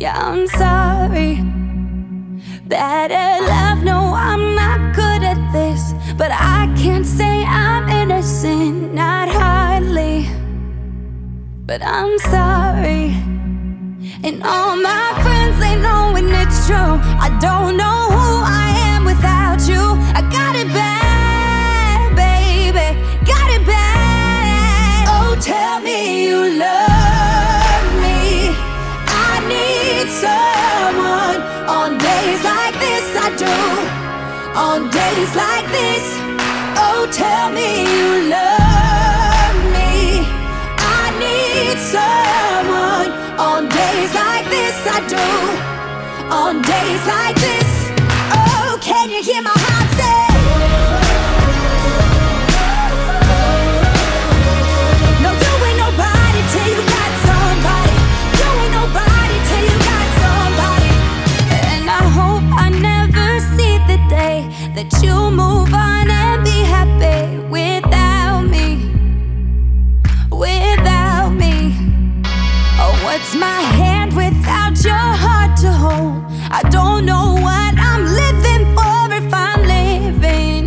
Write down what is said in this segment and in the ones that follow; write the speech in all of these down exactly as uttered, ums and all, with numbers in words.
Yeah, I'm sorry. Bad at love, no, I'm not good at this. But I can't say I'm innocent, not hardly. But I'm sorry. And all my friends, they know when it's true. I don't know who I am without you. I got it bad, baby, got it bad. Oh, tell me you love me. I need someone. On days like this I do. On days like this. Oh, tell me you love me. I need someone. On days like this I do. On days like this. Oh, can you hear my heart say? No, you ain't nobody till you got somebody. You ain't nobody till you got somebody. And I hope I never see the day that you move on and be happy without me. Without me. Oh, what's my hand without your heart to hold? I don't know what I'm living for if I'm living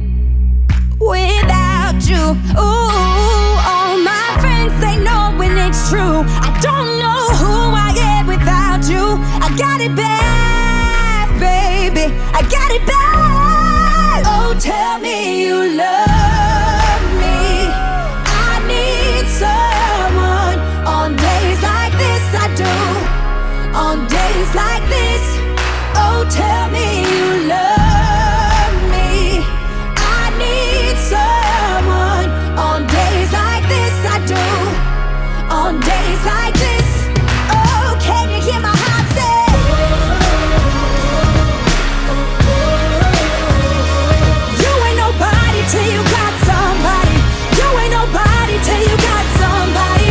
without you. Ooh, all my friends, they know when it's true. I don't know who I am without you. I got it bad, baby, I got it bad. Oh, tell me you love me. I need someone. On days like this I do. On days like this. Oh, tell me you love me. I need someone. On days like this I do. On days like this. Oh, can you hear my heart say? You ain't nobody till you got somebody. You ain't nobody till you got somebody.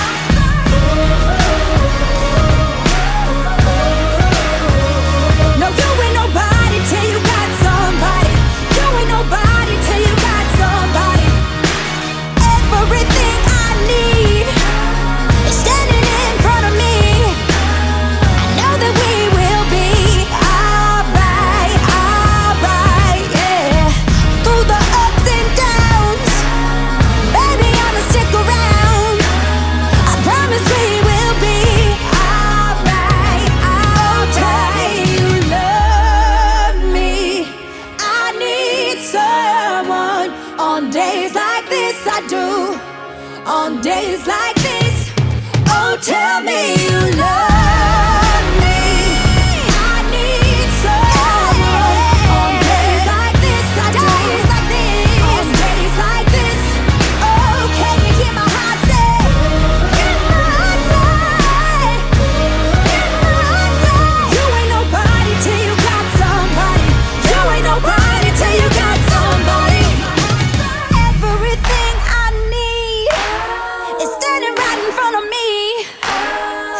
No, you ain't nobody till you got somebody. You ain't nobody till you got somebody. Everything I need is standing in front of me. I know that we will be alright, alright, yeah. Through the ups and downs, baby, I'ma stick around. I promise we will be alright. Oh, tell me you love me. I need someone. On days like this I do. On days like this. Oh, tell me